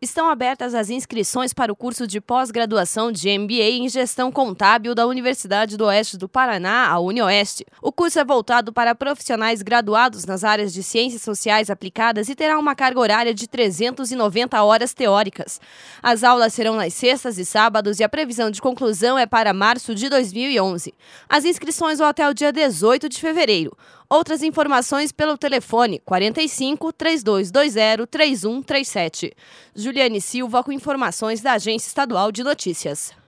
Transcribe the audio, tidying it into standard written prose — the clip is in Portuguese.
Estão abertas as inscrições para o curso de pós-graduação de MBA em Gestão Contábil da Universidade do Oeste do Paraná, a UniOeste. O curso é voltado para profissionais graduados nas áreas de Ciências Sociais aplicadas e terá uma carga horária de 390 horas teóricas. As aulas serão nas sextas e sábados e a previsão de conclusão é para março de 2011. As inscrições vão até o dia 18 de fevereiro. Outras informações pelo telefone 45 3220 3137. Juliane Silva com informações da Agência Estadual de Notícias.